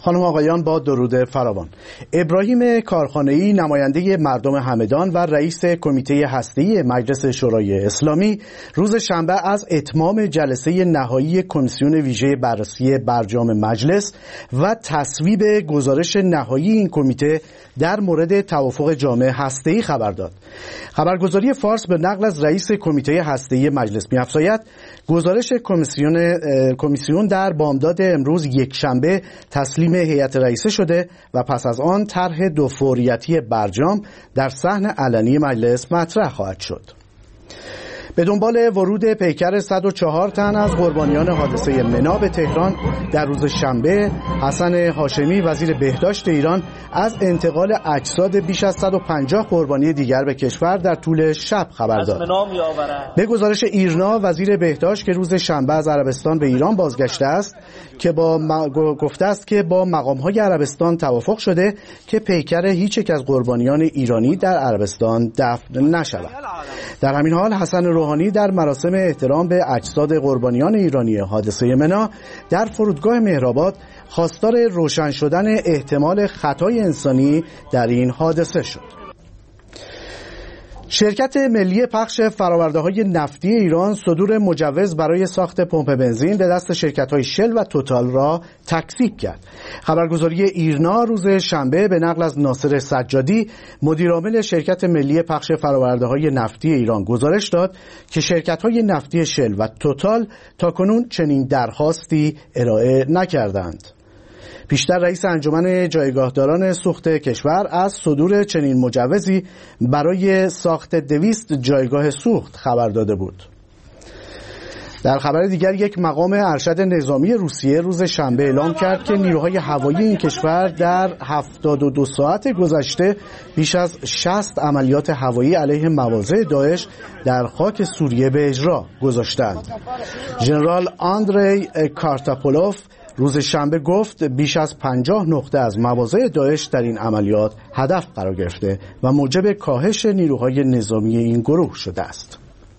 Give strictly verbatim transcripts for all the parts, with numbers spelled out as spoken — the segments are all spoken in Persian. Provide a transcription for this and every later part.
خانم آقایان با درود فراوان. ابراهیم کارخانه‌ای نماینده مردم همدان و رئیس کمیته هسته‌ای مجلس شورای اسلامی روز شنبه از اتمام جلسه نهایی کمیسیون ویژه بررسی برجام مجلس و تصویب گزارش نهایی این کمیته در مورد توافق جامع هسته‌ای خبر داد. خبرگزاری فارس به نقل از رئیس کمیته هسته‌ای مجلس می‌افزاید گزارش کمیسیون کمیسیون در بامداد امروز یک شنبه تسلیم هیئت رئیسه شده و پس از آن طرح دو فوریتی برجام در صحن علنی مجلس مطرح خواهد شد. به دنبال ورود پیکر صد و چهار تن از قربانیان حادثه منا به تهران در روز شنبه، حسن هاشمی وزیر بهداشت ایران از انتقال اجساد بیش از صد و پنجاه قربانی دیگر به کشور در طول شب خبر داد. به گزارش ایرنا وزیر بهداشت که روز شنبه از عربستان به ایران بازگشته است که با م... گفته است که با مقام‌های عربستان توافق شده که پیکر هیچ یک از قربانیان ایرانی در عربستان دفن نشود. در همین حال حسن روحانی در مراسم احترام به اجساد قربانیان ایرانی حادثه منا در فرودگاه مهرآباد خواستار روشن شدن احتمال خطای انسانی در این حادثه شد. شرکت ملی پخش فرآورده‌های نفتی ایران صدور مجوز برای ساخت پمپ بنزین به دست شرکت‌های شل و توتال را تکذیب کرد. خبرگزاری ایرنا روز شنبه به نقل از ناصر سجادی مدیرعامل شرکت ملی پخش فرآورده‌های نفتی ایران گزارش داد که شرکت‌های نفتی شل و توتال تاکنون چنین درخواستی ارائه نکردند. پیشتر رئیس انجمن جایگاهداران سوخت کشور از صدور چنین مجوزی برای ساخت دویست جایگاه سوخت خبر داده بود. در خبر دیگر یک مقام ارشد نظامی روسیه روز شنبه اعلام کرد که نیروهای هوایی این کشور در هفتاد و دو ساعت گذشته بیش از شصت عملیات هوایی علیه مواضع داعش در خاک سوریه به اجرا گذاشتند. ژنرال آندری کارتاپولوف روز شنبه گفت بیش از پنجاه نقطه از مواضع داعش در این عملیات هدف قرار گرفته و موجب کاهش نیروهای نظامی این گروه شده است.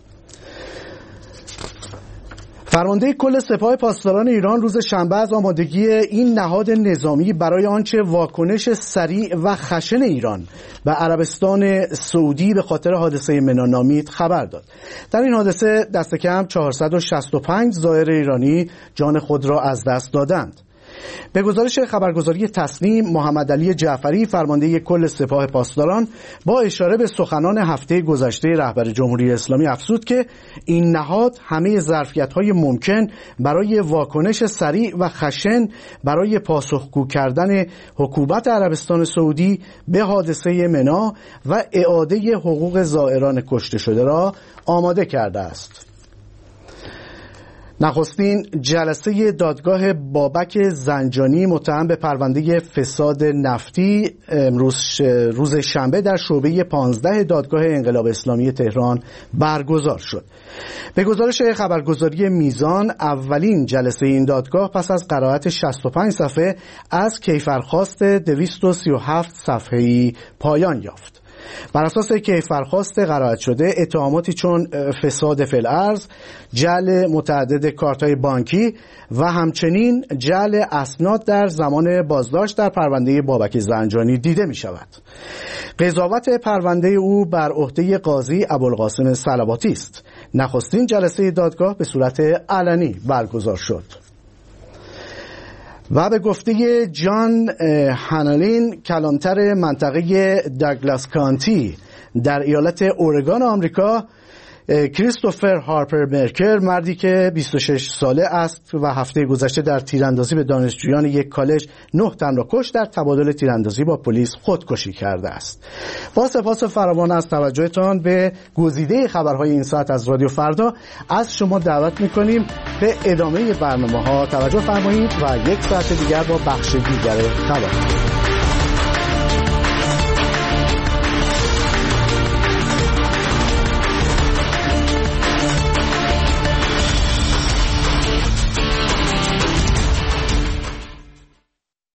فرمانده کل سپاه پاسداران ایران روز شنبه از آمادگی این نهاد نظامی برای آنچه واکنش سریع و خشن ایران و عربستان سعودی به خاطر حادثه منا نامید خبر داد. در این حادثه دست کم چهارصد و شصت و پنج زائر ایرانی جان خود را از دست دادند. به گزارش خبرگزاری تسنیم، محمد علی جعفری فرمانده کل سپاه پاسداران با اشاره به سخنان هفته گذشته رهبر جمهوری اسلامی افزود که این نهاد همه ظرفیت‌های ممکن برای واکنش سریع و خشن برای پاسخگو کردن حکومت عربستان سعودی به حادثه منا و اعاده حقوق زائران کشته شده را آماده کرده است. نخستین جلسه دادگاه بابک زنجانی متهم به پرونده فساد نفتی امروز روز شنبه در شعبه پانزده دادگاه انقلاب اسلامی تهران برگزار شد. به گزارش خبرگزاری میزان اولین جلسه این دادگاه پس از قرائت شصت و پنج صفحه از کیفرخواست دویست و سی و هفت صفحه‌ای پایان یافت. بر اساس کیفرخواست قرائت شده اتهاماتی چون فساد فی الارض، جعل متعدد کارت‌های بانکی و همچنین جعل اسناد در زمان بازداشت در پرونده بابک زنجانی دیده می شود. قضاوت پرونده او بر عهده قاضی ابوالقاسم صلواتی است. نخستین جلسه دادگاه به صورت علنی برگزار شد. و به گفته جان هانلین کلانتر منطقه داگلاس کانتی در ایالت اورگان آمریکا، کریستوفر هارپر مرکر مردی که بیست و شش ساله است و هفته گذشته در تیراندازی به دانشجویان یک کالج نه تن را کشت، در تبادل تیراندازی با پلیس خودکشی کرده است. با سپاس فراوان از توجهتان به گزیده خبرهای این ساعت از رادیو فردا از شما دعوت می‌کنیم به ادامه برنامه‌ها توجه فرمایید و یک ساعت دیگر با بخش دیگر خبر